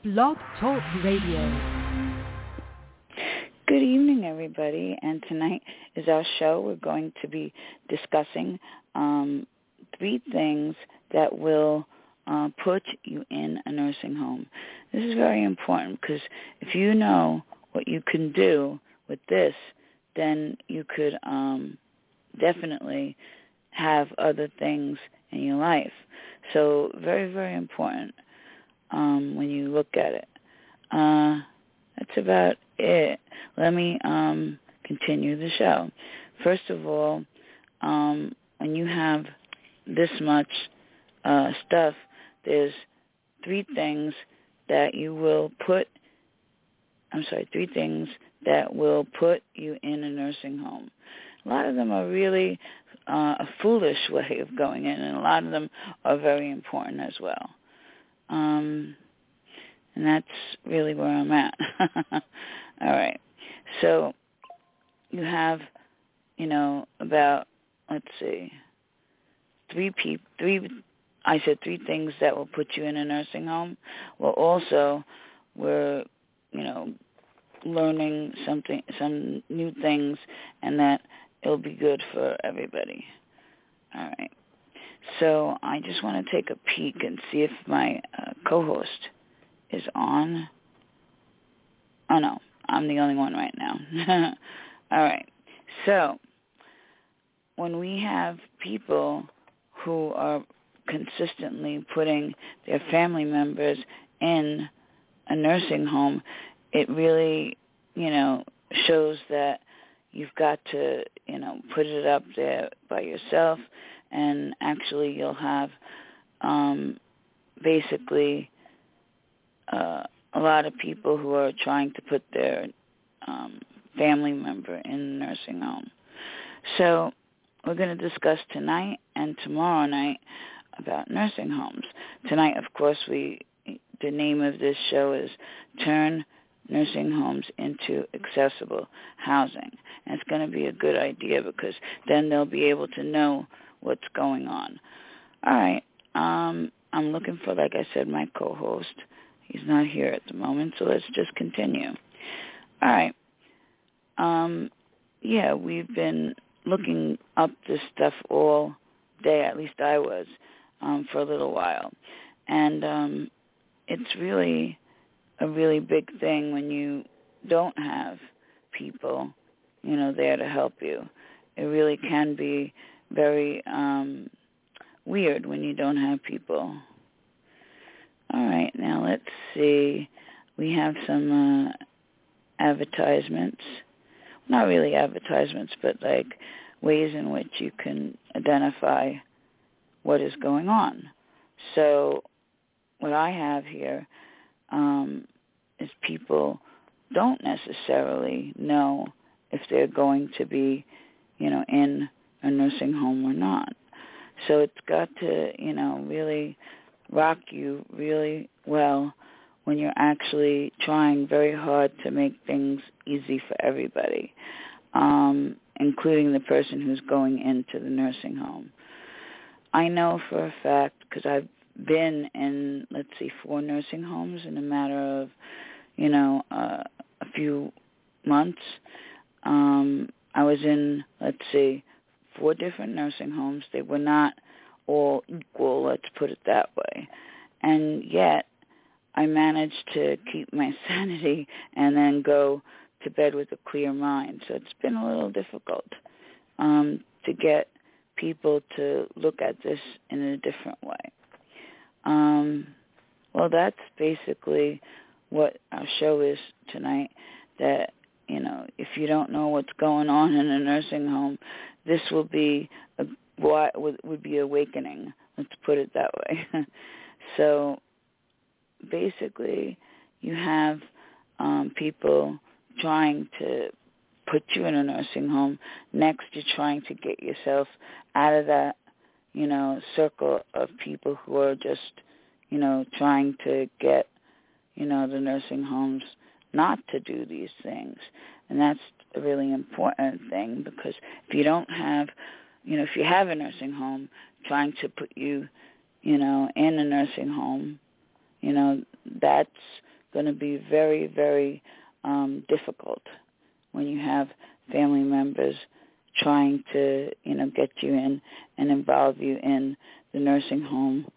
Blog Talk Radio. Good evening, everybody, and tonight is our show. We're going to be discussing 3 things that will put you in a nursing home. This is very important because if you know what you can do with this, then you could definitely have other things in your life. So very, very important when you look at it. That's about it. Let me continue the show. First of all, when you have this much stuff, there's 3 things that will put you in a nursing home. A lot of them are really a foolish way of going in, and a lot of them are very important as well. And that's really where I'm at. All right. So you have, about, let's see, 3 I said 3 things that will put you in a nursing home. Well, also, we're, learning some new things, and that it'll be good for everybody. All right. So I just want to take a peek and see if my co-host is on. Oh, no, I'm the only one right now. All right. So when we have people who are consistently putting their family members in a nursing home, it really, shows that you've got to, put it up there by yourself, and actually you'll have basically a lot of people who are trying to put their family member in a nursing home. So we're going to discuss tonight and tomorrow night about nursing homes. Tonight, of course, the name of this show is Turn Nursing Homes into Accessible Housing. And it's going to be a good idea because then they'll be able to know what's going on. All right. I'm looking for, like I said, my co-host. He's not here at the moment, so let's just continue. All right. We've been looking up this stuff all day, at least I was, for a little while. And it's really a really big thing when you don't have people, there to help you. It really can be very weird when you don't have people. All right, now let's see. We have some advertisements. Not really advertisements, but like ways in which you can identify what is going on. So what I have here is people don't necessarily know if they're going to be, in a nursing home or not. So it's got to, really rock you really well when you're actually trying very hard to make things easy for everybody, including the person who's going into the nursing home. I know for a fact, because I've been in, 4 nursing homes in a matter of, a few months. I was in, 4 different nursing homes. They were not all equal, let's put it that way. And yet, I managed to keep my sanity and then go to bed with a clear mind. So it's been a little difficult to get people to look at this in a different way. Well, that's basically what our show is tonight, that, if you don't know what's going on in a nursing home, this will be would be awakening, let's put it that way. So basically you have people trying to put you in a nursing home. Next, you're trying to get yourself out of that, circle of people who are just, trying to get, the nursing homes not to do these things. And that's a really important thing, because if you don't have, if you have a nursing home trying to put you, in a nursing home, that's going to be very, very difficult when you have family members trying to, get you in and involve you in the nursing home.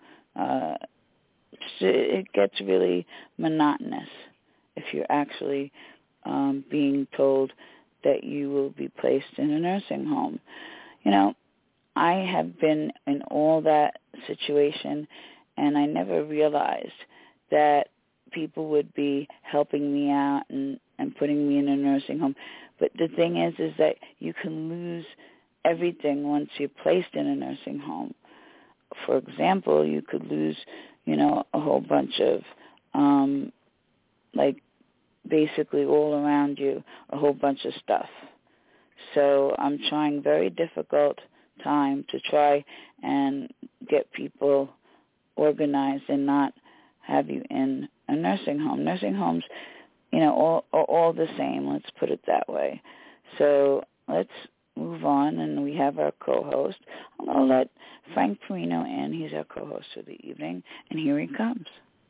It gets really monotonous if you're actually being told that you will be placed in a nursing home. I have been in all that situation, and I never realized that people would be helping me out and putting me in a nursing home. But the thing is that you can lose everything once you're placed in a nursing home. For example, you could lose, a whole bunch of, basically all around you, a whole bunch of stuff. So I'm trying very difficult time to try and get people organized and not have you in a nursing home. Nursing homes, are all the same. Let's put it that way. So let's move on, and we have our co-host. I'm going to let Frank Perino in. He's our co-host for the evening, and here he comes.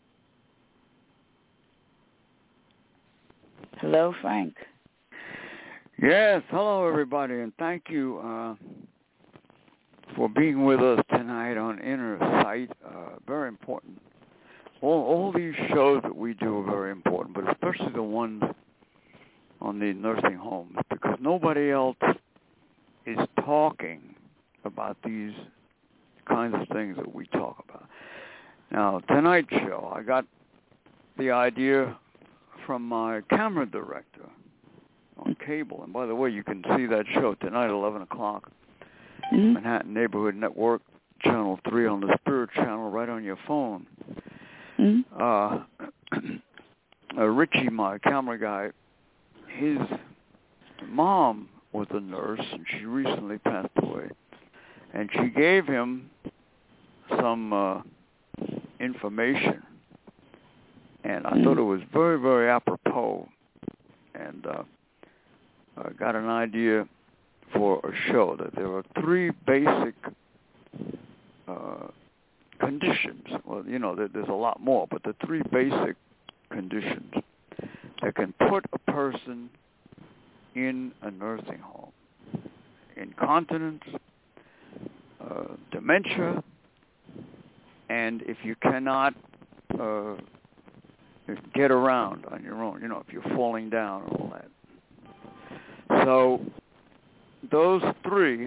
Hello, Frank. Yes, hello, everybody, and thank you for being with us tonight on Inner Sight. Very important. All these shows that we do are very important, but especially the ones on the nursing homes, because nobody else is talking about these kinds of things that we talk about. Now, tonight's show, I got the idea from my camera director on cable. And by the way, you can see that show tonight, 11 o'clock, Manhattan Neighborhood Network, Channel 3 on the Spirit Channel, right on your phone. Richie, my camera guy, his mom was a nurse, and she recently passed away. And she gave him some information. And I thought it was very, very apropos. And I got an idea for a show that there are three basic conditions. Well, there's a lot more, but the three basic conditions that can put a person in a nursing home: incontinence, dementia, and if you cannot get around on your own, if you're falling down and all that. So those three,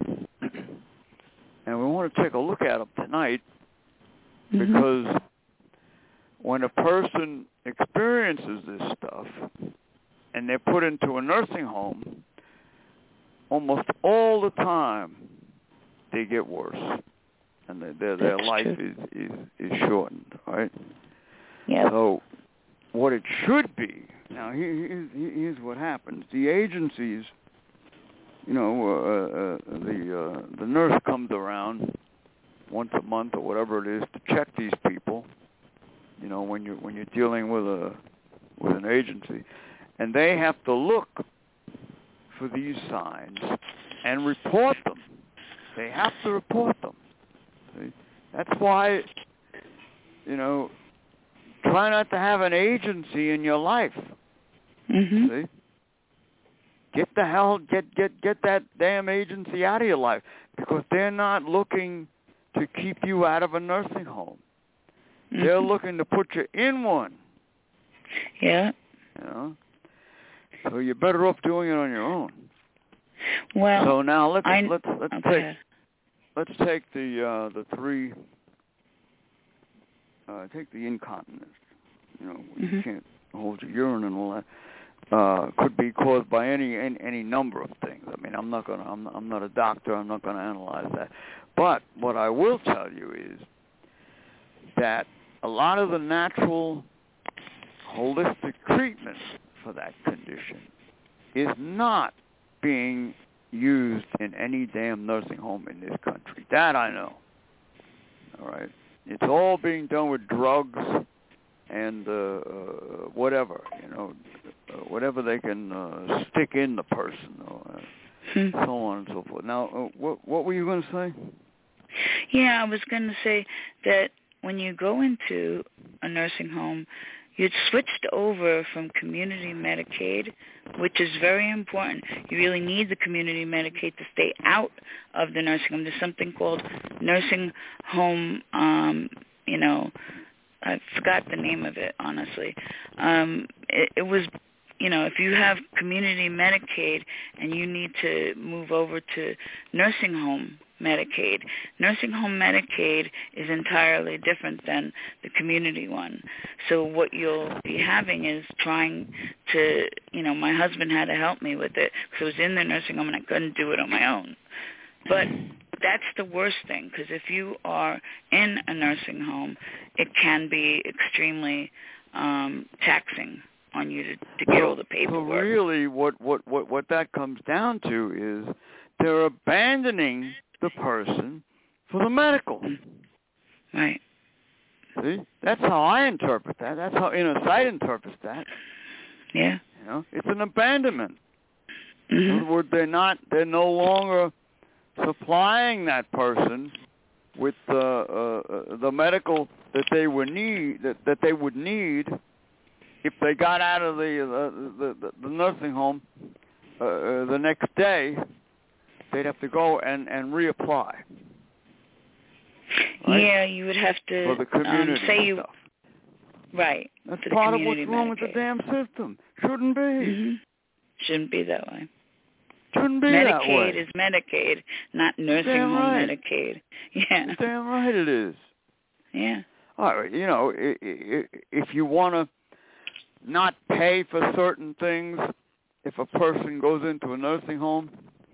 and we want to take a look at them tonight, because when a person experiences this stuff and they're put into a nursing home, almost all the time they get worse, and their life is shortened, right? Yeah. So what it should be, now here's what happens. The agencies, the nurse comes around once a month or whatever it is to check these people, when you're dealing with an agency, and they have to look for these signs and report them. They have to report them. See? That's why, try not to have an agency in your life. See? Get that damn agency out of your life, because they're not looking to keep you out of a nursing home. They're looking to put you in one. Yeah. So you're better off doing it on your own. Well, so now let's okay. take the three. Take the incontinence. You can't hold your urine and all that. Could be caused by any number of things. I mean, I'm not a doctor. I'm not going to analyze that. But what I will tell you is that a lot of the natural holistic treatment for that condition is not being used in any damn nursing home in this country. That I know. All right. It's all being done with drugs and whatever, whatever they can stick in the person, or so on and so forth. Now, what were you going to say? Yeah, I was going to say that when you go into a nursing home, you'd switched over from community Medicaid, which is very important. You really need the community Medicaid to stay out of the nursing home. There's something called nursing home, I forgot the name of it, honestly. It was, if you have community Medicaid and you need to move over to nursing home Medicaid is entirely different than the community one. So what you'll be having is trying to, my husband had to help me with it because I was in the nursing home and I couldn't do it on my own. But that's the worst thing, because if you are in a nursing home, it can be extremely taxing on you to get all the paperwork. So really what that comes down to is they're abandoning the person for the medical. Right. See? That's how I interpret that. That's how Inner Sight interprets that. Yeah. It's an abandonment. Mm-hmm. In other words, they're no longer supplying that person with the medical that they would need if they got out of the nursing home the next day. They'd have to go and reapply. Right? Yeah, you would have to for the community stuff. Right. That's part of what's wrong with the damn system. Shouldn't be. Mm-hmm. Shouldn't be that way. Shouldn't be Medicaid that way. is Medicaid, not nursing damn home right. Medicaid. Yeah. Damn right it is. Yeah. All right, if you want to not pay for certain things, if a person goes into a nursing home,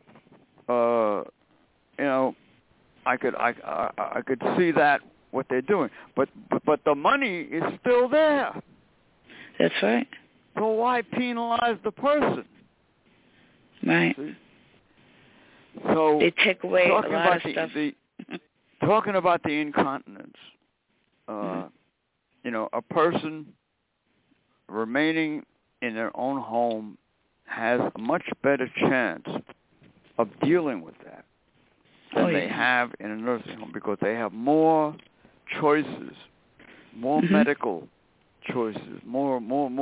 I could see that what they're doing, but the money is still there. That's right. So why penalize the person? Right. See? So they take away a lot of stuff. Talking about the incontinence, a person remaining in their own home has a much better chance of dealing with that than they have in a nursing home, because they have more choices, more medical choices, more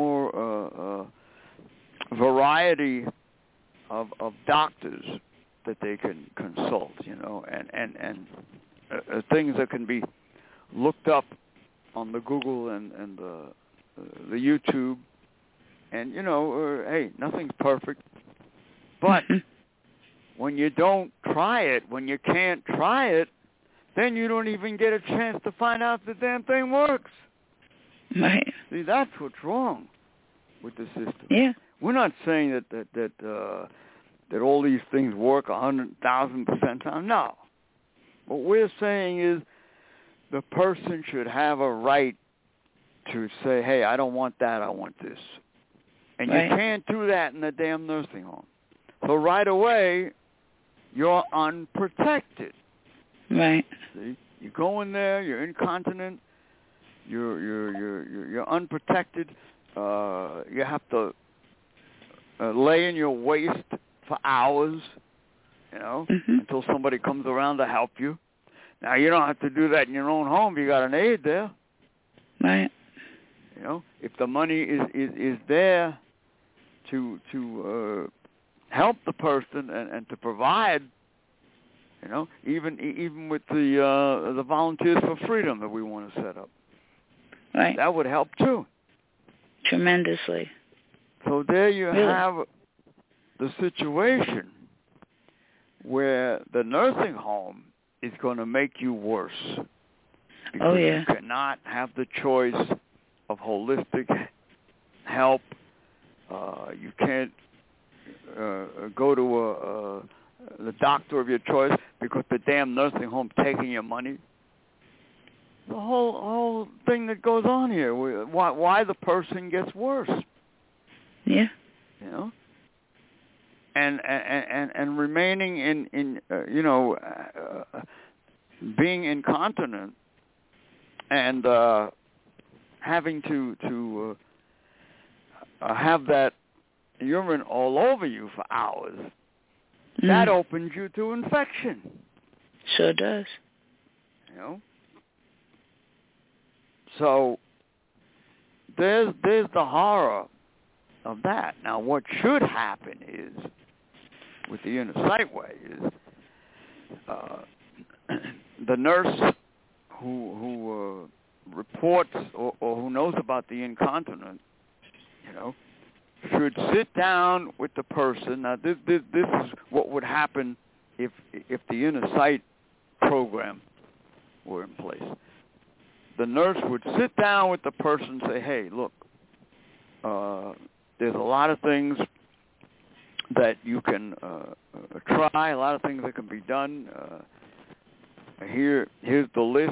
variety of doctors that they can consult, and things that can be looked up on the Google and the YouTube, and hey, nothing's perfect, but when you don't try it, when you can't try it, then you don't even get a chance to find out if the damn thing works. Right. See, that's what's wrong with the system. Yeah. We're not saying that all these things work 100,000% time. No. What we're saying is the person should have a right to say, hey, I don't want that, I want this. And you can't do that in a damn nursing home. So right away, you're unprotected. Right. See? You go in there, you're incontinent, you're unprotected. You have to lay in your waste for hours, until somebody comes around to help you. Now, you don't have to do that in your own home. You got an aide there. Right. If the money is there to help the person and to provide, even with the Volunteers for Freedom that we want to set up. Right. That would help too. Tremendously. So there you have the situation where the nursing home is going to make you worse. Because you cannot have the choice of holistic help. You can't go to the doctor of your choice because the damn nursing home taking your money. The whole thing that goes on here, why the person gets worse. Yeah. And remaining in being incontinent and having to have that urine all over you for hours, that opens you to infection. Sure does. So there's the horror of that. Now, what should happen is, with the inner sight way, is the nurse who reports or who knows about the incontinent, should sit down with the person. Now, this is what would happen if the inner sight program were in place. The nurse would sit down with the person and say, hey, look, there's a lot of things that you can try, a lot of things that can be done. Here's the list.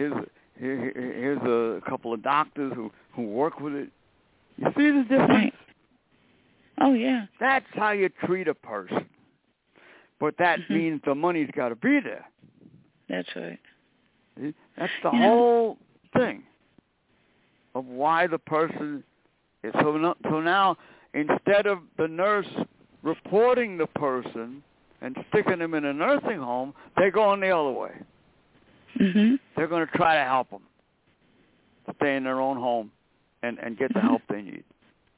Here's a couple of doctors who work with it. You see the difference? Right. Oh, yeah. That's how you treat a person. But that means the money's got to be there. That's right. See? That's the whole thing of why the person is. So now, instead of the nurse reporting the person and sticking them in a nursing home, they're going the other way. Mm-hmm. They're going to try to help them stay in their own home and get the help they need.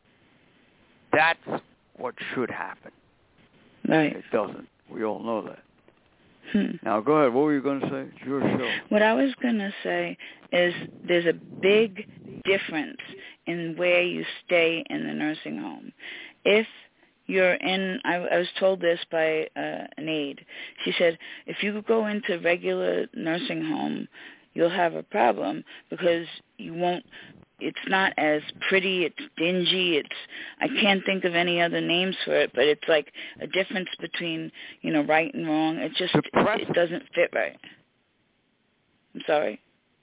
That's what should happen. Right. It doesn't. We all know that. Now, go ahead. What were you going to say? It's your show. What I was going to say is there's a big difference in where you stay in the nursing home. If you're in, I was told this by an aide. She said, if you go into regular nursing home, you'll have a problem because you won't, it's not as pretty, it's dingy, I can't think of any other names for it, but it's like a difference between, right and wrong. It just, it doesn't fit right. I'm sorry?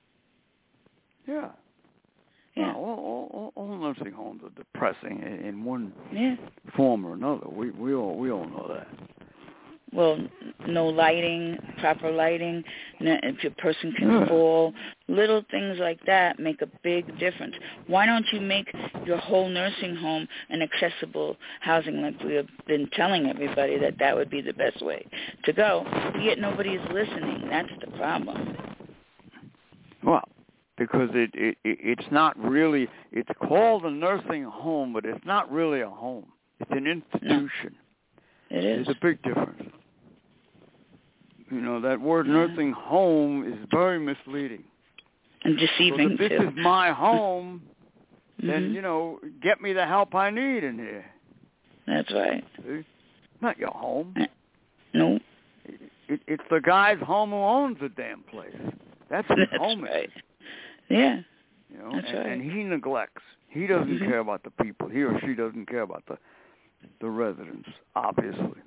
Yeah. Yeah. All nursing homes are depressing in one Yeah. form or another. We all know that. Well, no lighting, proper lighting, if a person can fall, little things like that make a big difference. Why don't you make your whole nursing home an accessible housing like we have been telling everybody that would be the best way to go, yet nobody's listening. That's the problem. Well, because it's not really, it's called a nursing home, but it's not really a home. It's an institution. No, it is. There's a big difference. That word nursing home is very misleading. And deceiving, too. If this is my home, then, get me the help I need in here. That's right. See? Not your home. No. It's the guy's home who owns the damn place. That's his home. Right. Yeah. That's right. And he neglects. He doesn't care about the people. He or she doesn't care about the residents, obviously.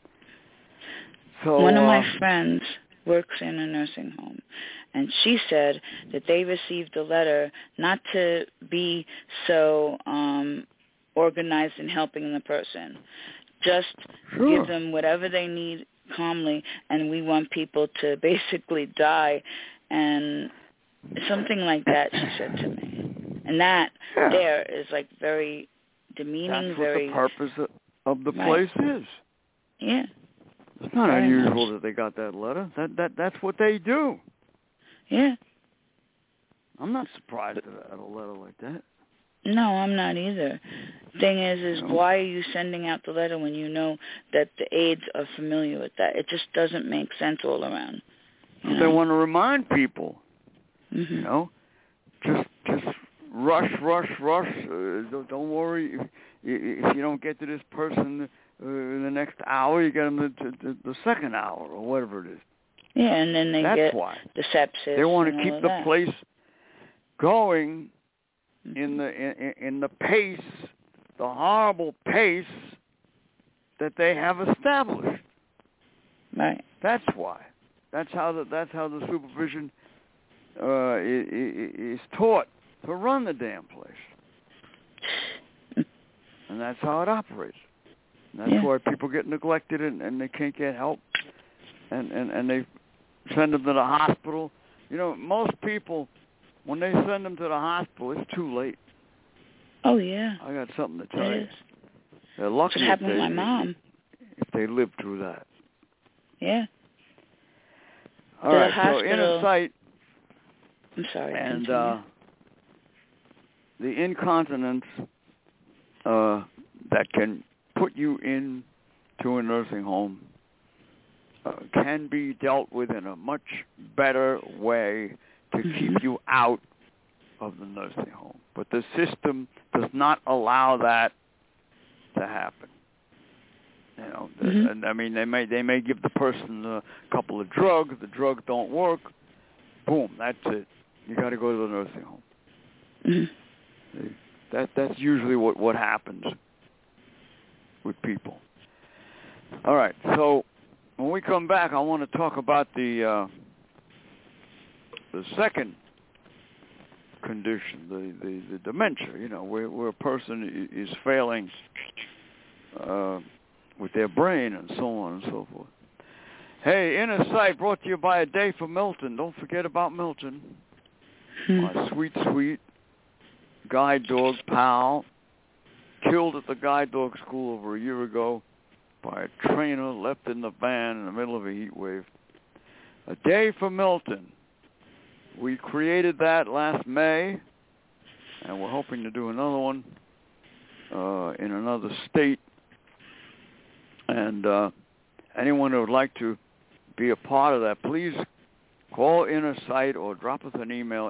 So one of my friends works in a nursing home, and she said that they received a letter not to be so organized in helping the person. Just give them whatever they need calmly, and we want people to basically die, and something like that, she said to me. And that there is like very demeaning. That's what the purpose of the place is. Yeah. It's not unusual that they got that letter. That's what they do. Yeah. I'm not surprised at a letter like that. No, I'm not either. Thing is why are you sending out the letter when you know that the aides are familiar with that? It just doesn't make sense all around. They want to remind people. Just rush. Don't worry. If you don't get to this person in the next hour, you get them the second hour or whatever it is. Yeah, and then they get the sepsis. They want to keep the place going in the pace, the horrible pace that they have established. Right. That's why. That's how the supervision is taught to run the damn place. And that's how it operates. And that's why people get neglected and they can't get help. And they send them to the hospital. Most people, when they send them to the hospital, it's too late. Oh, yeah. I got something to tell you. They're lucky that's what happened with my mom. If they lived through that. Yeah. All right, so inner sight. I'm sorry. And the incontinence that can put you into a nursing home can be dealt with in a much better way to keep you out of the nursing home. But the system does not allow that to happen. You know, and I mean, they may give the person a couple of drugs. The drugs don't work. Boom, that's it. You got to go to the nursing home. That's usually what happens with people. All right, so when we come back, I want to talk about the second condition, the dementia. You know, where a person is failing with their brain and so on and so forth. Hey, Inner Sight brought to you by A Day for Milton. Don't forget about Milton. My sweet, sweet guide dog pal, killed at the guide dog school over a year ago by a trainer left in the van in the middle of a heat wave. A Day for Milton. We created that last May, and we're hoping to do another one in another state. And anyone who would like to be a part of that, please call Inner Sight or drop us an email,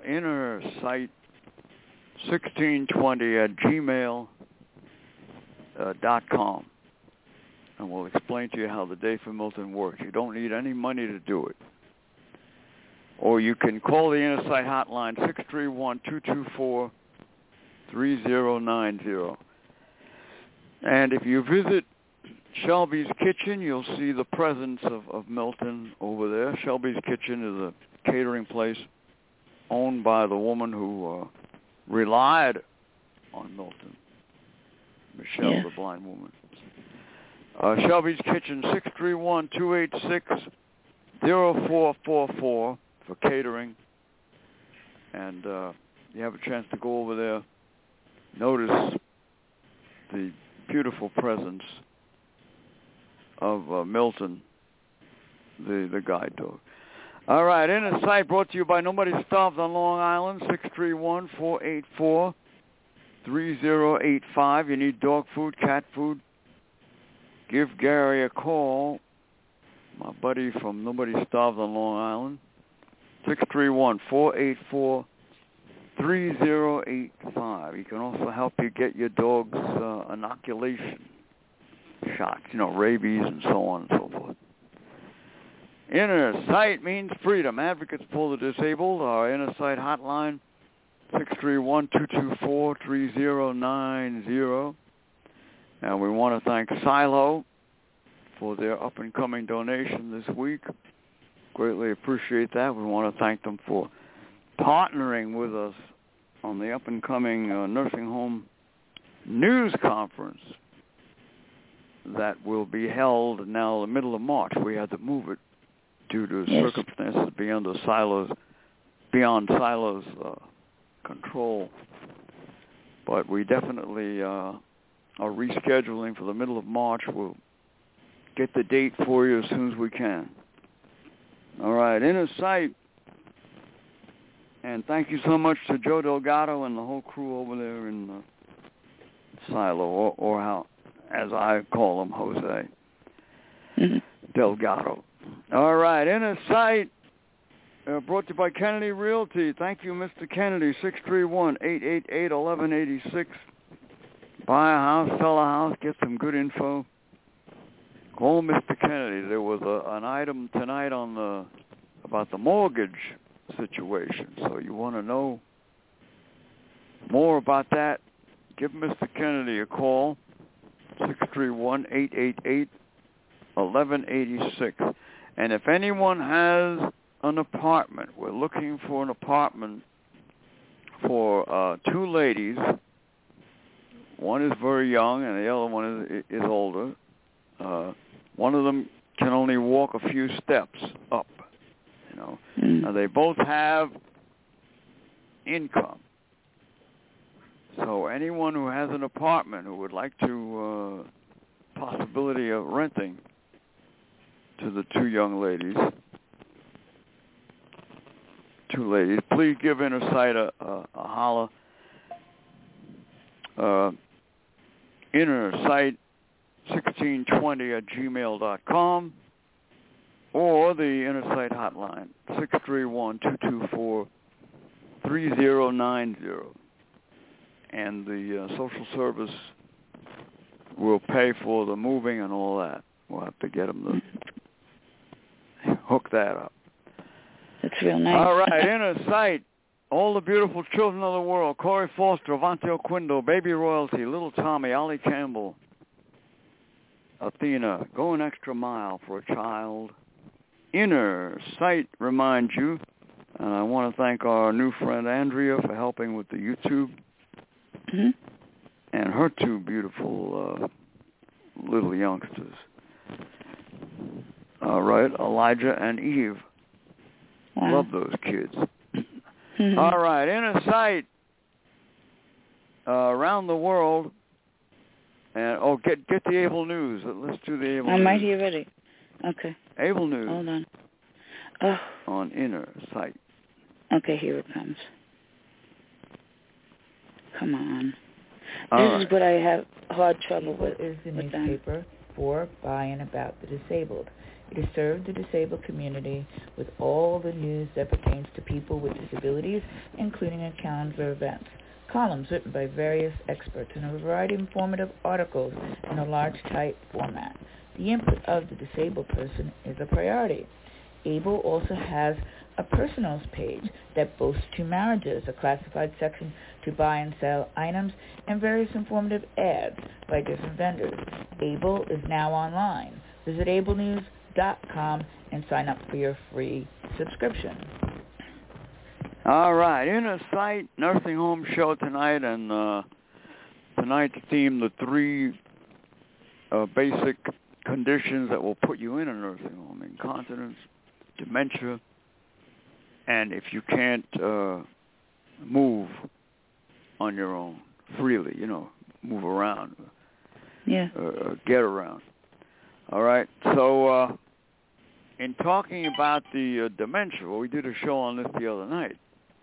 innersight1620@gmail.com. And we'll explain to you how the Day for Milton works. You don't need any money to do it. Or you can call the Inner Sight hotline, 631-224-3090. And if you visit Shelby's Kitchen, you'll see the presence of Milton over there. Shelby's Kitchen is a catering place owned by the woman who relied on Milton, Michelle, the blind woman. Shelby's Kitchen, 631-286-0444 for catering. And you have a chance to go over there, notice the beautiful presence of Milton, the guide dog. All right, Inner Sight brought to you by Nobody Starves on Long Island, 631-484-3085. You need dog food, cat food, give Gary a call, my buddy from Nobody Starves on Long Island, 631-484-3085. He can also help you get your dog's inoculation shots, you know, rabies and so on and so forth. Inner Sight means freedom. Advocates for the disabled. Our Inner Sight hotline, 631-224-3090. And we want to thank Silo for their up-and-coming donation this week. Greatly appreciate that. We want to thank them for partnering with us on the up-and-coming nursing home news conference that will be held now in the middle of March. We had to move it due to circumstances beyond Silo's control. But we definitely are rescheduling for the middle of March. We'll get the date for you as soon as we can. All right, Inner Sight. And thank you so much to Joe Delgado and the whole crew over there in Silo, or how, as I call him, Jose Delgado. All right, Inner Sight, brought to you by Kennedy Realty. Thank you, Mr. Kennedy, 631-888-1186. Buy a house, sell a house, get some good info. Call Mr. Kennedy. There was an item tonight on about the mortgage situation. So you want to know more about that, give Mr. Kennedy a call, 631-888-1186. And if anyone has an apartment, we're looking for an apartment for two ladies. One is very young and the other one is older. One of them can only walk a few steps up, you know. Now, they both have income. So anyone who has an apartment who would like to possibility of renting to the two young ladies, please give Inner Sight a holler. innersight1620@gmail.com, or the Innersight hotline, 631-224-3090. And the social service will pay for the moving and all that. We'll have to get them to hook that up. That's real nice. All right, Inner Sight. All the beautiful children of the world. Corey Foster, Avante Oquindo, Baby Royalty, Little Tommy, Ollie Campbell, Athena, Go an Extra Mile for a Child. Inner Sight reminds you, and I want to thank our new friend Andrea for helping with the YouTube, and her two beautiful little youngsters. All right, Elijah and Eve. Wow. Love those kids. All right, Inner Sight around the world. And get the Able News. Let's do the Able News. I'm right here ready. Okay. Able News. Hold on. Oh. On Inner Sight. Okay, here it comes. Come on. This is what I have hard trouble with. Is the newspaper for, by, and about the disabled. It has served the disabled community with all the news that pertains to people with disabilities, including a calendar of events, columns written by various experts, and a variety of informative articles in a large type format. The input of the disabled person is a priority. Able also has a personals page that boasts 2 marriages, a classified section to buy and sell items, and various informative ads by different vendors. Able is now online. Visit ablenews.com and sign up for your free subscription. All right, Inner Sight Nursing Home Show tonight, and tonight's theme, the 3 basic conditions that will put you in a nursing home: incontinence, dementia, and if you can't move on your own freely, move around, get around. All right, so in talking about the dementia, we did a show on this the other night.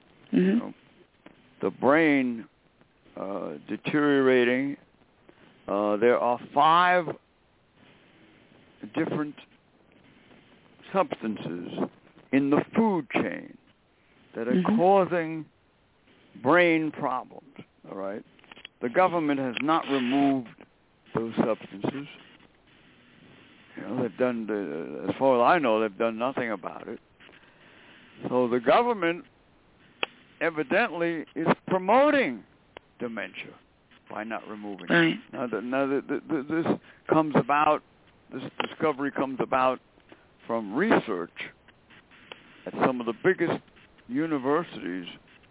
The brain deteriorating. There are 5 different substances in the food chain that are causing brain problems. All right, the government has not removed those substances. They've done, as far as I know, they've done nothing about it. So the government evidently is promoting dementia by not removing it. Now, this comes about, this discovery comes about from research at some of the biggest universities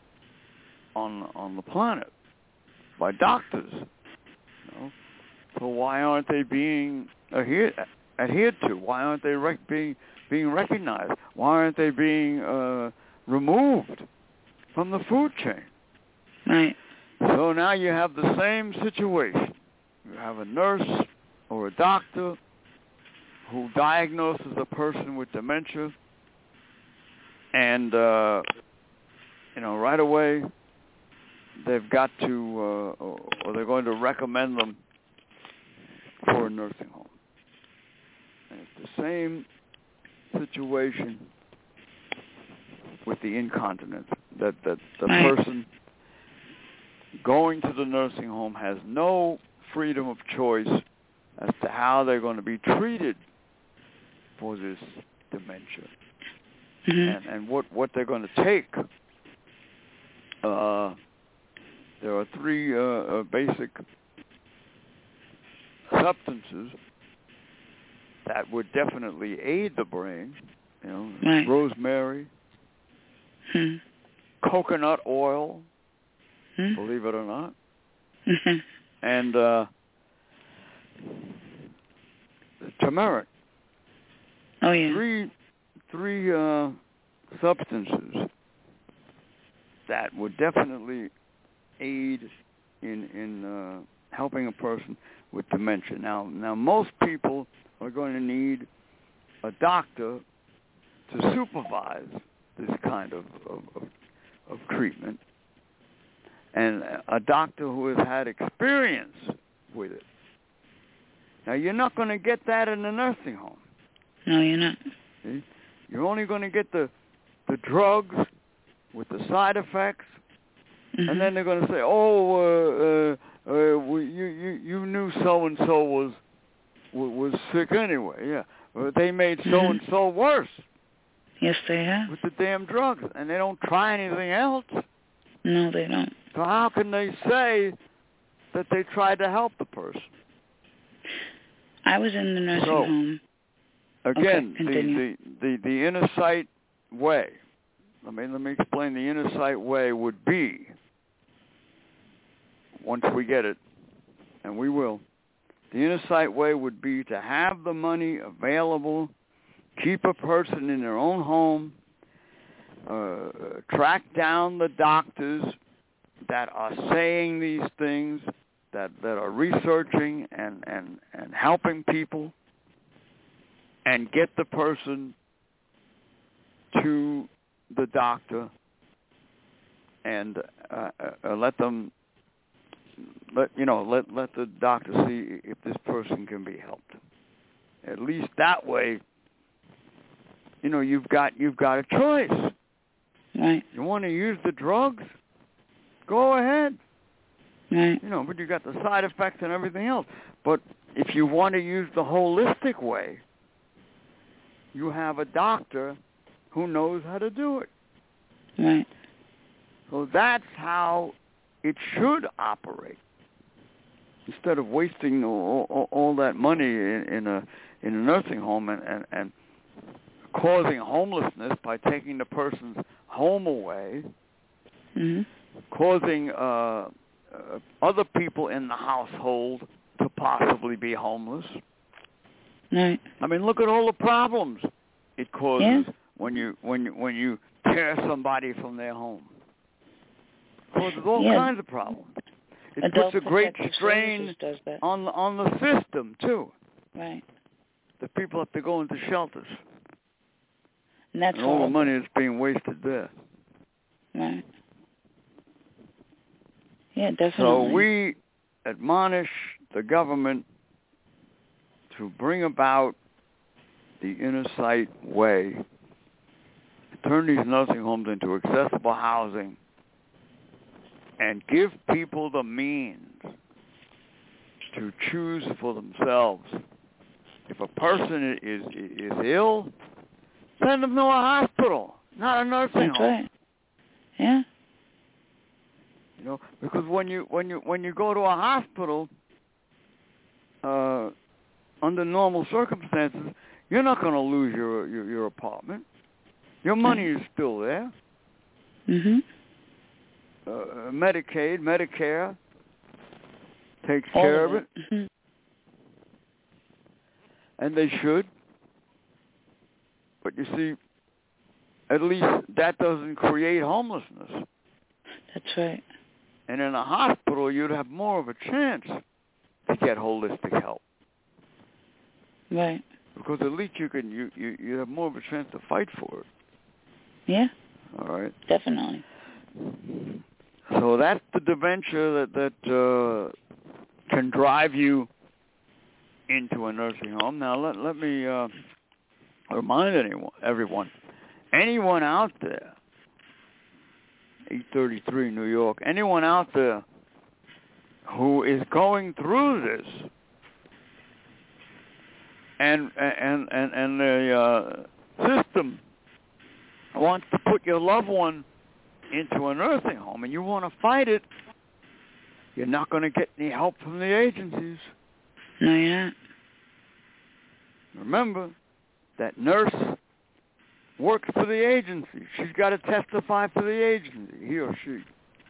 on the planet by doctors. So why aren't they being adhered to? Why aren't they being recognized? Why aren't they being removed from the food chain? Right. So now you have the same situation. You have a nurse or a doctor who diagnoses a person with dementia, and right away they've got to, or they're going to recommend them for a nursing home. And it's the same situation with the incontinence, that the person going to the nursing home has no freedom of choice as to how they're going to be treated for this dementia, and what they're going to take. There are 3 basic substances that would definitely aid the brain. Rosemary, coconut oil, believe it or not, and turmeric. Oh yeah. Three substances that would definitely aid in helping a person with dementia. Now most people are going to need a doctor to supervise this kind of treatment. and a doctor who has had experience with it. Now, you're not going to get that in a nursing home. No, you're not. See? You're only going to get the drugs with the side effects, and then they're going to say, you knew so-and-so was sick anyway. Yeah, they made so-and-so worse. Yes, they have. With the damn drugs, and they don't try anything else. No, they don't. So how can they say that they tried to help the person? I was in the nursing home. Again, okay, the inner sight way. Let me explain. The inner sight way would be, once we get it, and we will, the inner sight way would be to have the money available, keep a person in their own home, track down the doctors that are saying these things, that are researching and helping people, and get the person to the doctor and let the doctor see if this person can be helped. At least that way, you've got a choice. Right. You want to use the drugs? Go ahead. Right. But you got the side effects and everything else. But if you want to use the holistic way, you have a doctor who knows how to do it. Right. So that's how it should operate. Instead of wasting all that money in a nursing home and causing homelessness by taking the person's home away, causing other people in the household to possibly be homeless. Right. Look at all the problems it causes when you tear somebody from their home. It causes all kinds of problems. It Adult puts a great Protective strain Services does that. on the system too. Right. The people have to go into shelters. And that's and all the money is being wasted there. Right. Yeah, definitely. So we admonish the government to bring about the inner sight way, to turn these nursing homes into accessible housing, and give people the means to choose for themselves. If a person is ill, send them to a hospital, not a nursing home. That's right. Yeah. Because when you go to a hospital, under normal circumstances, you're not going to lose your apartment. Your money is still there. Medicaid, Medicare takes care of it. And they should. But you see, at least that doesn't create homelessness. That's right. And in a hospital, you'd have more of a chance to get holistic help. Right. Because at least you have more of a chance to fight for it. Yeah. All right. Definitely. So that's the dementia that can drive you into a nursing home. Now let me remind everyone, anyone out there, 833 New York, anyone out there who is going through this and the system wants to put your loved one into a nursing home and you want to fight it, you're not going to get any help from the agencies. No, you're not. Remember, that nurse works for the agency. She's got to testify for the agency, he or she.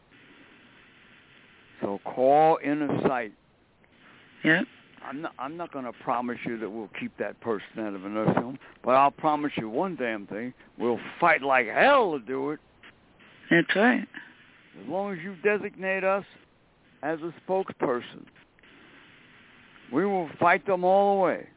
So call Inner Sight. Yep. I'm not going to promise you that we'll keep that person out of a nursing home, but I'll promise you one damn thing. We'll fight like hell to do it. That's right. As long as you designate us as a spokesperson, we will fight them all the way.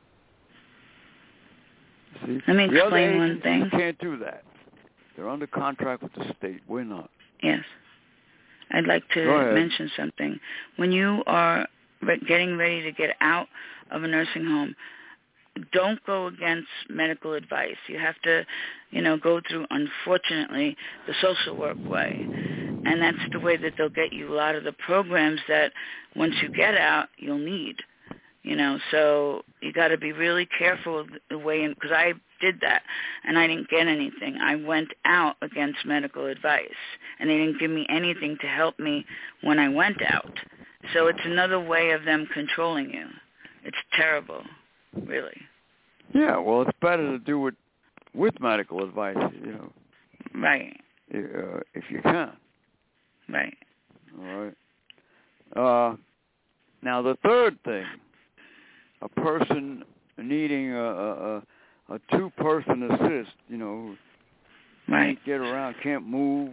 See, Let me the other explain one agencies thing. can't do that. They're under contract with the state. We're not. Yes. I'd like to mention something. When you are getting ready to get out of a nursing home, don't go against medical advice. You have to, go through, unfortunately, the social work way. And that's the way that they'll get you a lot of the programs that once you get out, you'll need. So you got to be really careful of the way, because I did that, and I didn't get anything. I went out against medical advice, and they didn't give me anything to help me when I went out. So it's another way of them controlling you. It's terrible, really. Yeah, well, it's better to do it with medical advice, Right. If you can. Right. All right. Now, the third thing, a person needing a two-person assist, right. can't get around, can't move,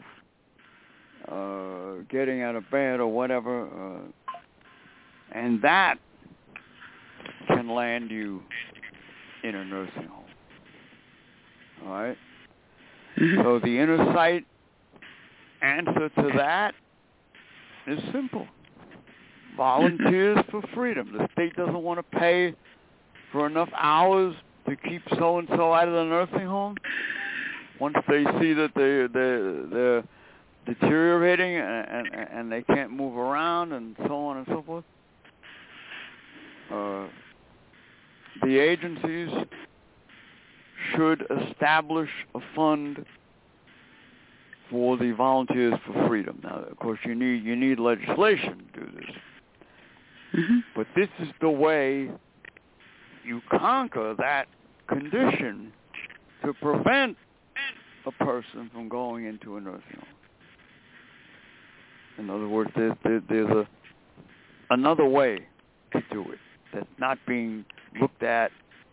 getting out of bed or whatever, and that can land you in a nursing home. All right? Mm-hmm. So the inner sight answer to that is simple. Volunteers for freedom. The state doesn't want to pay for enough hours to keep so-and-so out of the nursing home. Once they see that they're deteriorating and they can't move around and so on and so forth, the agencies should establish a fund for the Volunteers for Freedom. Now, of course, you need legislation to do this. Mm-hmm. But this is the way you conquer that condition to prevent a person from going into a nursing home. In other words, there's another way to do it that's not being looked at.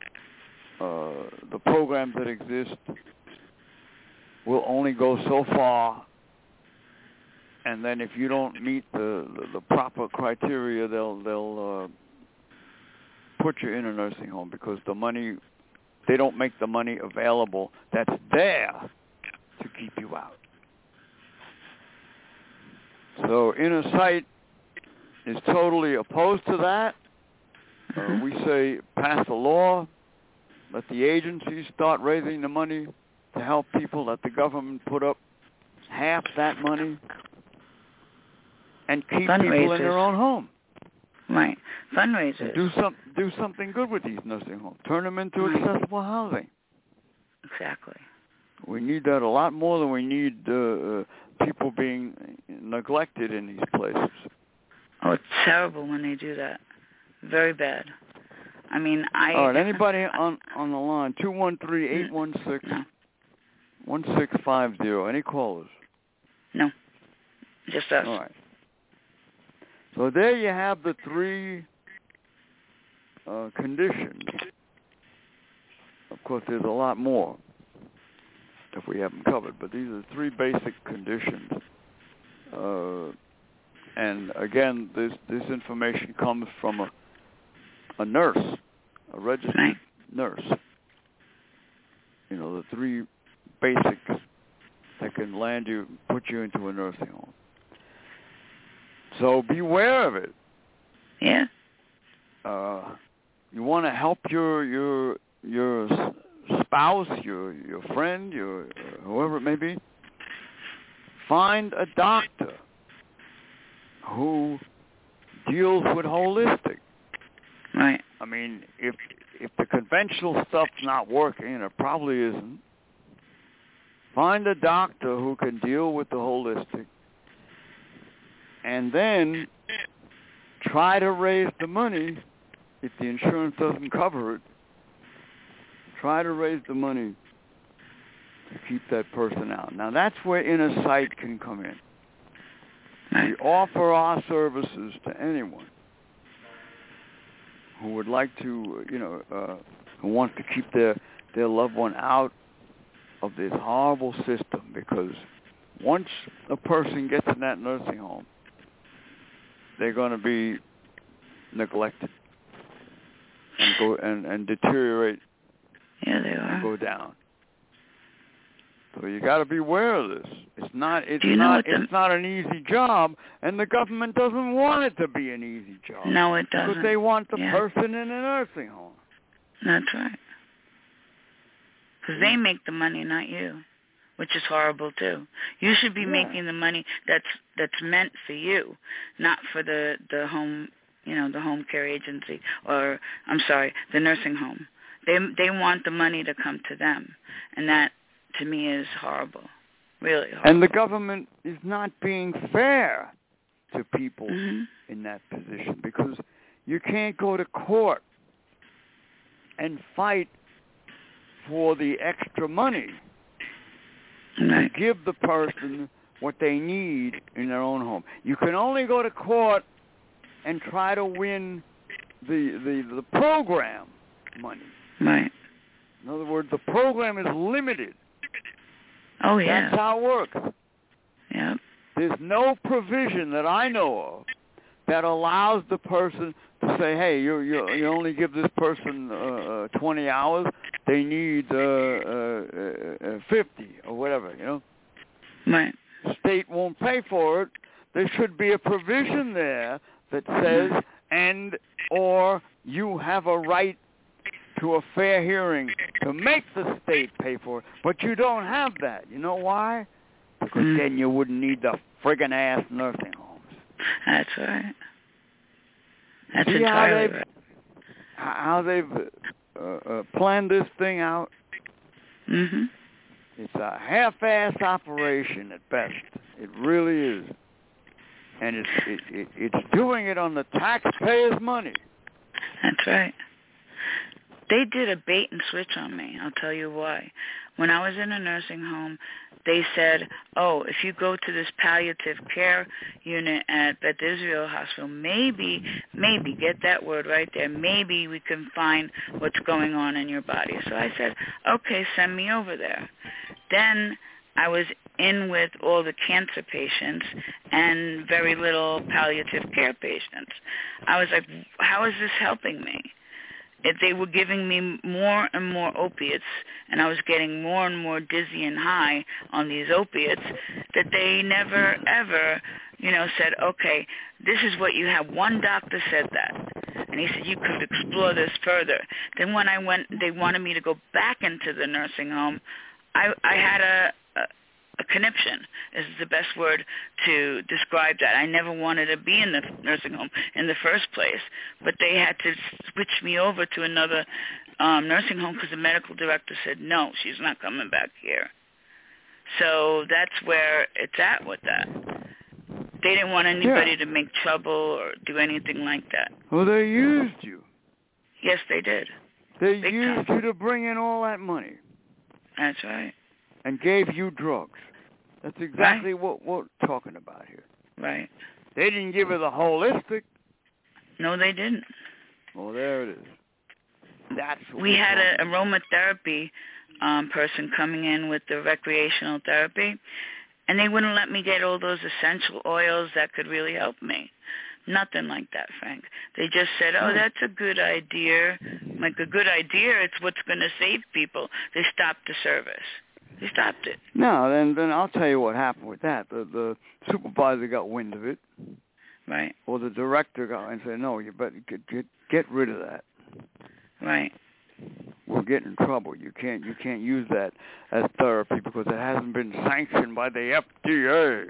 The programs that exist will only go so far, and then if you don't meet the proper criteria, they'll put you in a nursing home because they don't make the money available that's there to keep you out. So Inner Sight is totally opposed to that. We say pass a law, let the agencies start raising the money to help people, let the government put up half that money and keep people in their own home. Right. Fundraisers. Do something good with these nursing homes. Turn them into accessible housing. Exactly. We need that a lot more than we need people being neglected in these places. Oh, it's terrible when they do that. Very bad. I mean, All right, anybody on the line, 213-816-1650. Any callers? No, just us. All right. So there you have the three conditions. Of course, there's a lot more if we haven't covered, but these are three basic conditions. And again, this information comes from a nurse, a registered nurse. The three basics that can put you into a nursing home. So beware of it. Yeah. You want to help your spouse, your friend, your whoever it may be. Find a doctor who deals with holistic. Right. I mean, if the conventional stuff's not working, and it probably isn't, find a doctor who can deal with the holistic, and then try to raise the money. If the insurance doesn't cover it, try to raise the money to keep that person out. Now, that's where Inner Sight can come in. We offer our services to anyone who would like to, who wants to keep their loved one out of this horrible system, because once a person gets in that nursing home, they're going to be neglected and deteriorate. Yeah, they are. And go down. So you got to be aware of this. It's not an easy job, and the government doesn't want it to be an easy job. No, it doesn't. Because they want the person in a nursing home. That's right. Because they make the money, not you, which is horrible too. You should be making the money that's meant for you, not for the home, the home care agency, or the nursing home. They want the money to come to them, and that to me is horrible, really horrible. And the government is not being fair to people in that position, because you can't go to court and fight for the extra money to give the person what they need in their own home. You can only go to court and try to win the program money. Right. In other words, the program is limited. Oh, yeah. That's how it works. Yeah. There's no provision that I know of that allows the person to say, hey, you only give this person 20 hours. They need 50 or whatever, Right. The state won't pay for it. There should be a provision there that says, and or you have a right to a fair hearing to make the state pay for it. But you don't have that. You know why? Because then you wouldn't need the friggin' ass nursing homes. That's right. That's See entirely right. How they've planned this thing out? Mm-hmm. It's a half-ass operation at best. It really is. And it's doing it on the taxpayers' money. That's right. They did a bait and switch on me. I'll tell you why. When I was in a nursing home, they said, if you go to this palliative care unit at Beth Israel Hospital, maybe, get that word right there, maybe we can find what's going on in your body. So I said, okay, send me over there. Then I was in with all the cancer patients and very little palliative care patients. I was like, how is this helping me? They were giving me more and more opiates, and I was getting more and more dizzy and high on these opiates, that they never, ever, said, okay, this is what you have. One doctor said that, and he said, you could explore this further. Then when I went, they wanted me to go back into the nursing home. I had a conniption is the best word to describe that. I never wanted to be in the nursing home in the first place, but they had to switch me over to another nursing home because the medical director said, no, she's not coming back here. So that's where it's at with that. They didn't want anybody to make trouble or do anything like that. Well, they used you. Yes, they did. They used you to bring in all that money. That's right. And gave you drugs. That's exactly what we're talking about here. Right. They didn't give her the holistic. No, they didn't. Well, there it is. That's what we had an aromatherapy person coming in with the recreational therapy, and they wouldn't let me get all those essential oils that could really help me. Nothing like that, Frank. They just said, that's a good idea. Like, a good idea, it's what's going to save people. They stopped the service. They stopped it. No, then I'll tell you what happened with that. The supervisor got wind of it. Right. Or the director got and said, no, you better get rid of that. Right. We'll get in trouble. You can't use that as therapy because it hasn't been sanctioned by the FDA.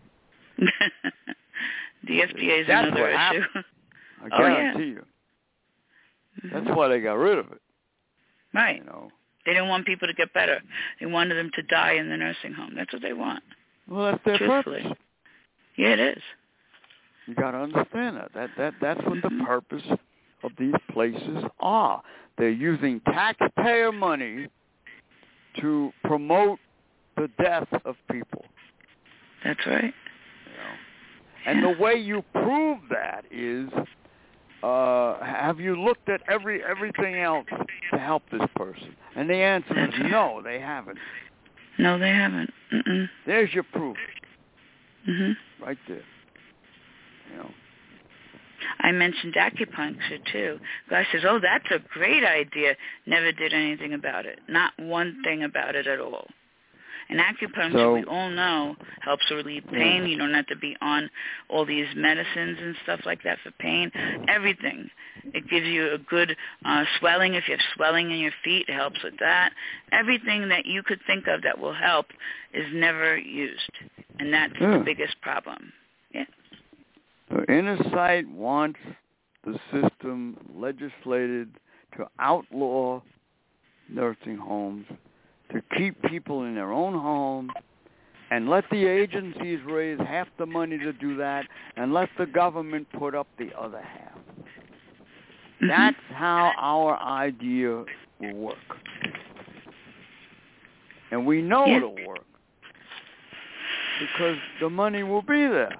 The FDA is another issue. I guarantee you. That's why they got rid of it. Right. They didn't want people to get better. They wanted them to die in the nursing home. That's what they want. Well, that's their purpose. Yeah, it is. You got to understand that. That's what the purpose of these places are. They're using taxpayer money to promote the death of people. That's right. And the way you prove that is, have you looked at everything else to help this person? And the answer is no, they haven't. No, they haven't. Mm-mm. There's your proof. Mm-hmm. Right there. I mentioned acupuncture, too. The guy says, that's a great idea. Never did anything about it. Not one thing about it at all. And acupuncture, we all know, helps relieve pain. You don't have to be on all these medicines and stuff like that for pain. Everything. It gives you a good swelling. If you have swelling in your feet, it helps with that. Everything that you could think of that will help is never used. And that's the biggest problem. Yeah. Inner Sight wants the system legislated to outlaw nursing homes, to keep people in their own home, and let the agencies raise half the money to do that, and let the government put up the other half. Mm-hmm. That's how our idea will work. And we know it'll work, because the money will be there.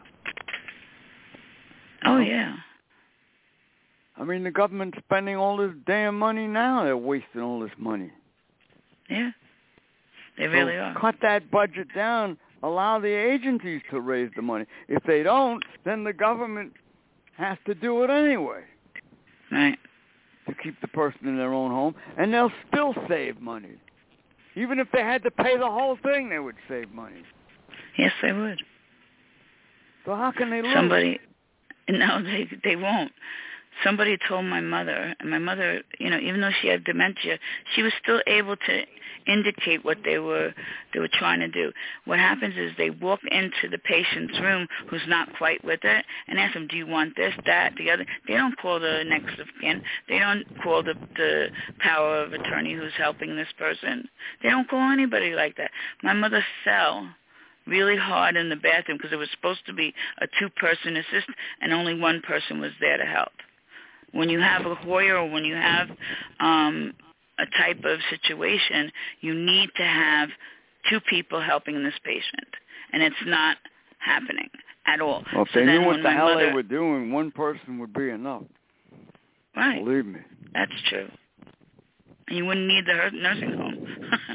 Oh, yeah. I mean, the government's spending all this damn money now. They're wasting all this money. Yeah, they really are. Cut that budget down. Allow the agencies to raise the money. If they don't, then the government has to do it anyway. Right. To keep the person in their own home. And they'll still save money. Even if they had to pay the whole thing, they would save money. Yes, they would. So how can they lose? No, they won't. Somebody told my mother, and my mother, even though she had dementia, she was still able to indicate what they were trying to do. What happens is they walk into the patient's room who's not quite with it and ask them, do you want this, that, the other? They don't call the next of kin. They don't call the power of attorney who's helping this person. They don't call anybody like that. My mother fell really hard in the bathroom because it was supposed to be a two-person assist and only one person was there to help. When you have a Hoyer or when you have a type of situation, you need to have two people helping this patient, and it's not happening at all. Well, if they knew what the hell they were doing, one person would be enough. Right. Believe me. That's true. And you wouldn't need the nursing home,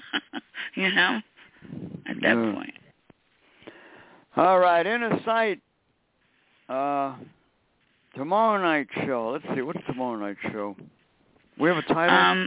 at that point. All right, Inner Sight. Tomorrow night show. Let's see, what's tomorrow night show? We have a title?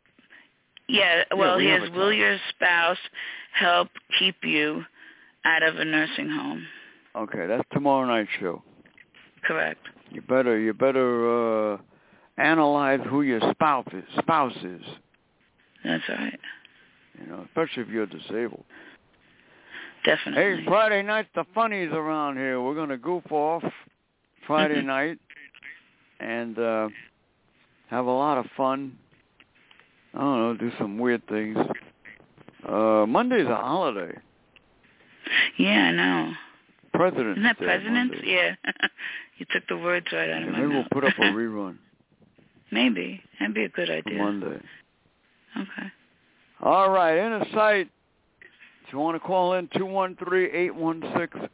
Here's Will Your Spouse Help Keep You Out of a Nursing Home? Okay, that's tomorrow night show. Correct. You better analyze who your spouse is. That's right. Especially if you're disabled. Definitely. Hey, Friday night's the funnies around here. We're going to goof off Friday night and have a lot of fun. I don't know, do some weird things. Monday's a holiday. Yeah, I know. President's Isn't that Day President's? Monday. Yeah. You took the words right out of my mouth. Maybe we'll put up a rerun. Maybe. That'd be a good idea. Monday. Okay. All right, Inner Sight. If you want to call in, 213-816-1650.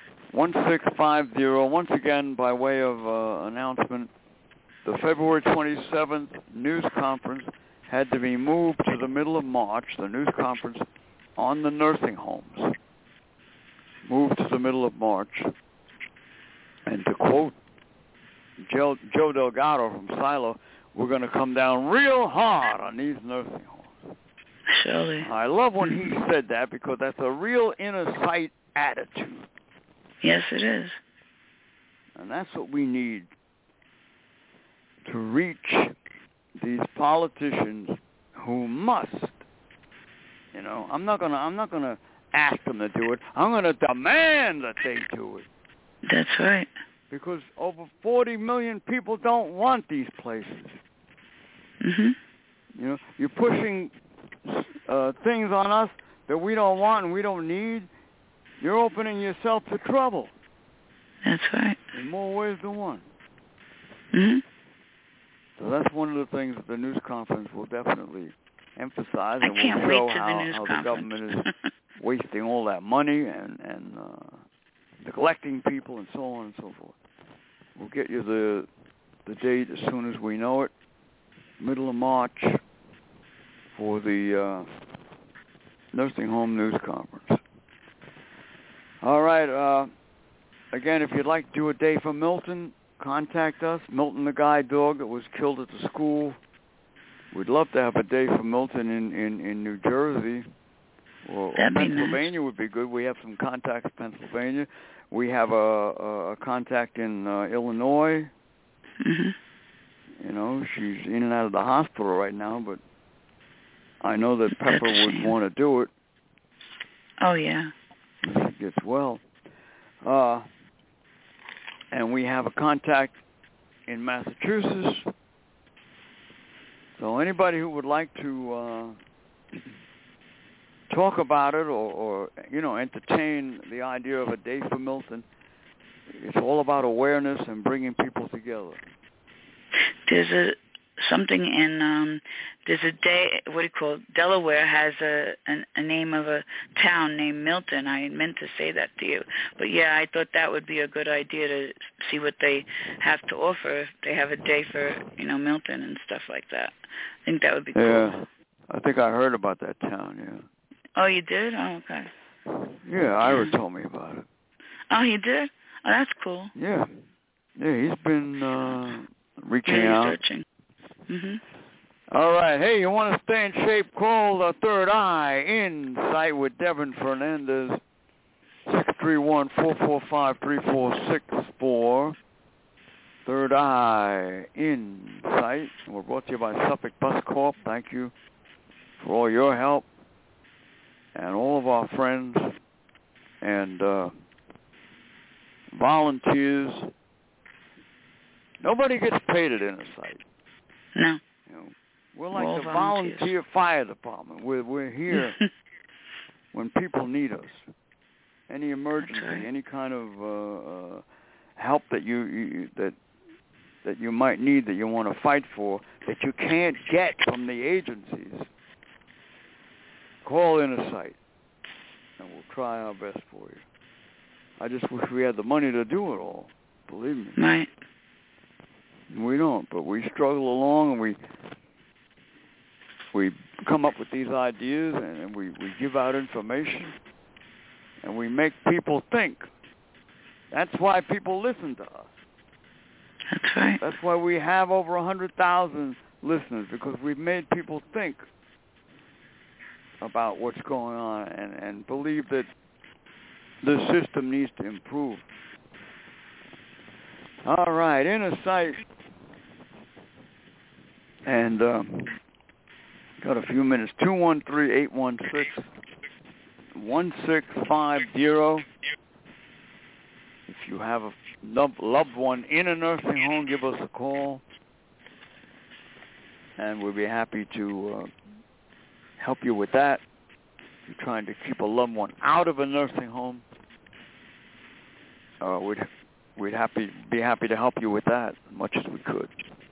Once again, by way of announcement, the February 27th news conference had to be moved to the middle of March, the news conference on the nursing homes. Moved to the middle of March. And to quote Joe Delgado from Silo, we're going to come down real hard on these nursing homes. Surely. I love when he said that because that's a real Inner Sight attitude. Yes, it is. And that's what we need to reach these politicians who must. I'm not gonna ask them to do it. I'm gonna demand that they do it. That's right. Because over 40 million people don't want these places. Mhm. You're pushing things on us that we don't want and we don't need. You're opening yourself to trouble. That's right. In more ways than one. Mhm. So that's one of the things that the news conference will definitely emphasize, and I can't will wait show to how the news the conference. government is wasting all that money and neglecting people and so on and so forth. We'll get you the date as soon as we know it. Middle of March for the nursing home news conference. All right. Again, if you'd like to do a day for Milton, contact us. Milton, the guide dog that was killed at the school. We'd love to have a day for Milton in New Jersey. Or That'd be Pennsylvania nice. would be good. We have some contacts in Pennsylvania. We have a contact in Illinois. Mhm. You know, she's in and out of the hospital right now, but I know that Pepper would want to do it. Oh, yeah. If she gets well. And we have a contact in Massachusetts. So anybody who would like to talk about it or you know, entertain the idea of a day for Milton, it's all about awareness and bringing people together. There's something in there's a day, what do you call it? Delaware has a name of a town named Milton. I meant to say that to you, but yeah, I thought that would be a good idea to see what they have to offer if they have a day for, you know, Milton and stuff like that. I think that would be cool. Yeah, I think I heard about that town. Yeah. Oh, you did? Oh, okay. Yeah, Ira told me about it. Oh, he did? Oh, that's cool. Yeah, he's been reaching Really out. searching. Mhm. All right. Hey, you want to stay in shape? Call the Third Eye Insight with Devin Fernandez, 631-445-3464. Third Eye Insight. We're brought to you by Suffolk Bus Corp. Thank you for all your help and all of our friends and volunteers. Nobody gets paid at Insight. No. You know, we're like all the volunteers. volunteer fire department. We're here when people need us. Any emergency, right. any kind of help that you might need, that you want to fight for, that you can't get from the agencies, call Insight, and we'll try our best for you. I just wish we had the money to do it all. Believe me. Right. We don't, but we struggle along, and we come up with these ideas, and we give out information, and we make people think. That's why people listen to us. That's right. That's why we have over 100,000 listeners, because we've made people think about what's going on and believe that the system needs to improve. All right, Inner Sight. And got a few minutes. 213-816-1650. If you have a loved one in a nursing home, give us a call, and we'll be happy to help you with that. If you're trying to keep a loved one out of a nursing home, we'd be happy to help you with that as much as we could.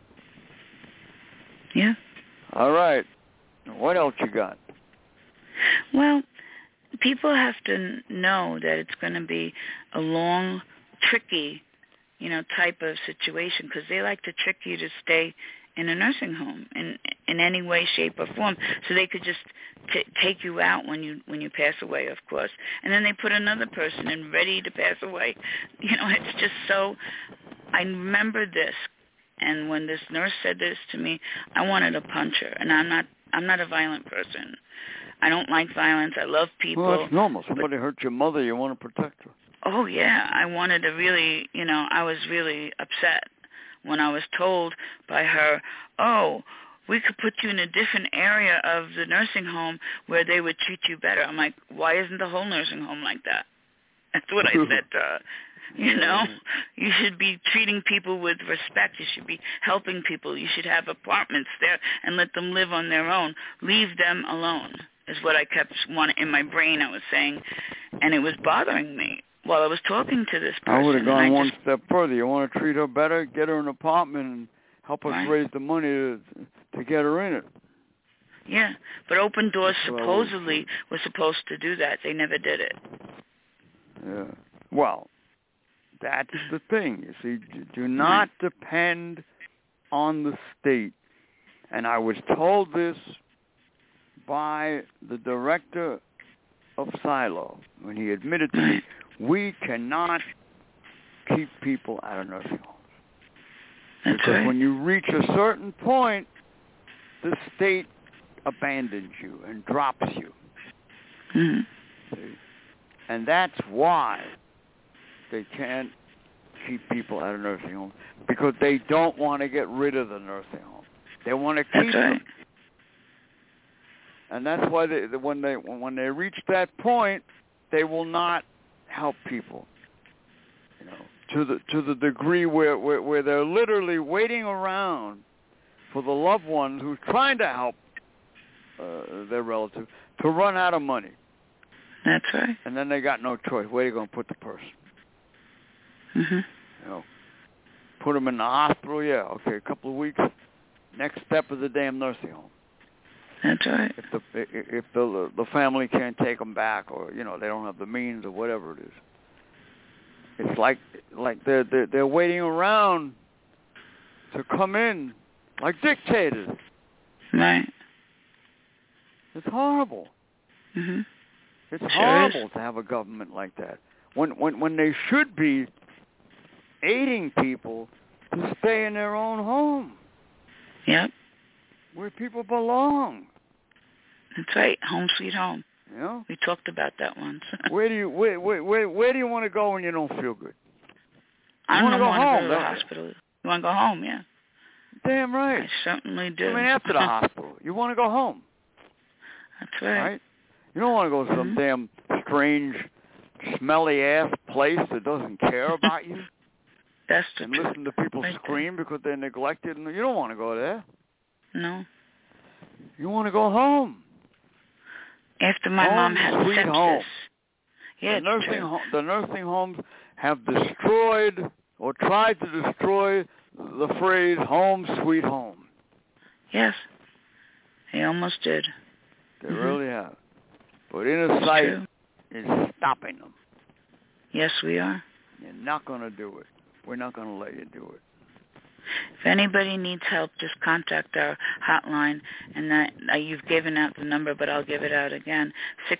Yeah. All right. What else you got? Well, people have to know that it's going to be a long, tricky, you know, type of situation, because they like to trick you to stay in a nursing home in any way, shape, or form, so they could just take you out when you pass away, of course, and then they put another person in ready to pass away. You know, it's just so. I remember this, and when this nurse said this to me, I wanted to punch her, and I'm not a violent person. I don't like violence. I love people. Well, that's normal. Somebody hurt your mother, you want to protect her. Oh, yeah. I wanted to really, you know, I was really upset when I was told by her, oh, we could put you in a different area of the nursing home where they would treat you better. I'm like, why isn't the whole nursing home like that? That's what I said to her. You know, you should be treating people with respect. You should be helping people. You should have apartments there and let them live on their own. Leave them alone is what I kept wanting in my brain. I was saying, and it was bothering me while I was talking to this person. I would have gone one step further. You want to treat her better? Get her an apartment and help us raise the money to get her in it. Yeah, but Open Doors supposedly was supposed to do that. They never did it. Yeah. Well, that's the thing. You see, do not depend on the state. And I was told this by the director of Silo when he admitted to me, we cannot keep people out of nursing homes. That's because when you reach a certain point, the state abandons you and drops you. Mm-hmm. See? And that's why they can't keep people at a nursing home, because they don't want to get rid of the nursing home. They want to keep them. And that's why when they reach that point, they will not help people. You know, to the degree where they're literally waiting around for the loved one who's trying to help their relative to run out of money. That's right. And then they got no choice. Where are you going to put the person? Mm-hmm. You know, put them in the hospital. Yeah, okay, a couple of weeks. Next step is the damn nursing home. That's right. If the family can't take them back, or you know they don't have the means, or whatever it is, it's like they're waiting around to come in like dictators. Right. It's horrible. Mm-hmm. It's horrible to have a government like that when they should be aiding people to stay in their own home. Yep. Where people belong. That's right. Home sweet home. You know? We talked about that once. Where do you want to go when you don't feel good? I don't want to go to the don't hospital. You want to go home, yeah. Damn right. I certainly do. I mean, after the hospital, you want to go home. That's right. Right? You don't want to go to some damn strange, smelly-ass place that doesn't care about you. That's the and truth. Listen to people right scream there. because they're neglected. And you don't want to go there. No. You want to go home. After my mom had sepsis. Home. Yeah, the nursing homes have destroyed or tried to destroy the phrase "home sweet home." Yes, they almost did. They really have. But Inner Sight is stopping them. Yes, we are. You're not going to do it. We're not going to let you do it. If anybody needs help, just contact our hotline, and that you've given out the number, but I'll give it out again: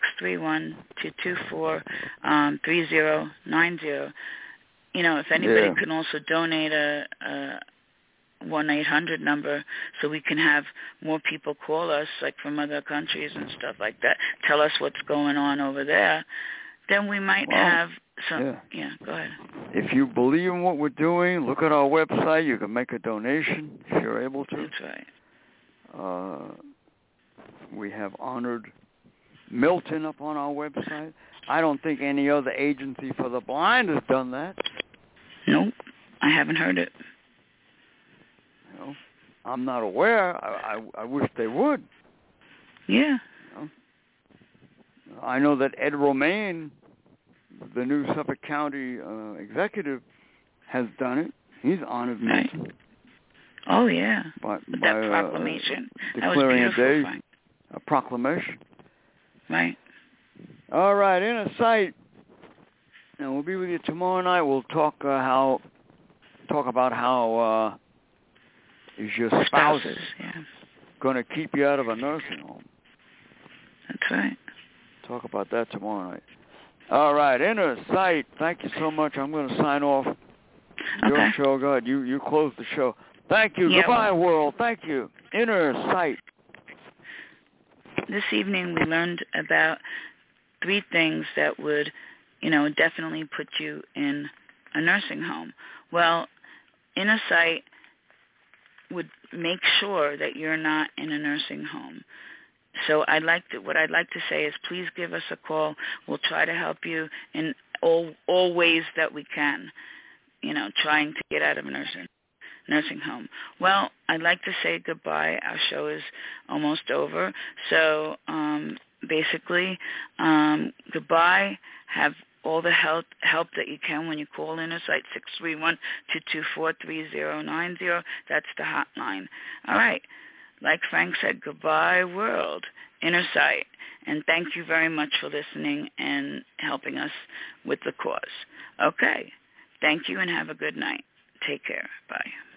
631-224-3090. You know, if anybody can also donate a 1-800 number, so we can have more people call us, like from other countries and stuff like that, tell us what's going on over there, then we might have some. Yeah, go ahead. If you believe in what we're doing, look at our website. You can make a donation if you're able to. That's right. We have honored Milton up on our website. I don't think any other agency for the blind has done that. Nope, I haven't heard it. You know, I'm not aware. I wish they would. Yeah. You know? I know that Ed Romaine, the new Suffolk County executive, has done it. He's honored Milton. Right. Oh, yeah. By that proclamation. Declaring that was beautiful, a day, Frank. a proclamation. Right. All right, Inner Sight. And we'll be with you tomorrow night. We'll talk about how is your spouse going to keep you out of a nursing home. That's right. Talk about that tomorrow night. All right, Inner Sight. Thank you so much. I'm going to sign off your show. Go ahead. You close the show. Thank you. Yeah, Goodbye, world. Thank you. Inner Sight. This evening we learned about 3 things that would, definitely put you in a nursing home. Well, Inner Sight would make sure that you're not in a nursing home. So what I'd like to say is, please give us a call. We'll try to help you in all ways that we can, trying to get out of a nursing home. Well, I'd like to say goodbye. Our show is almost over. So basically, goodbye. Have all the help that you can when you call Inner Sight, 631-224-3090. That's the hotline. All right. Like Frank said, goodbye, world. Inner Sight. And thank you very much for listening and helping us with the cause. Okay. Thank you and have a good night. Take care. Bye.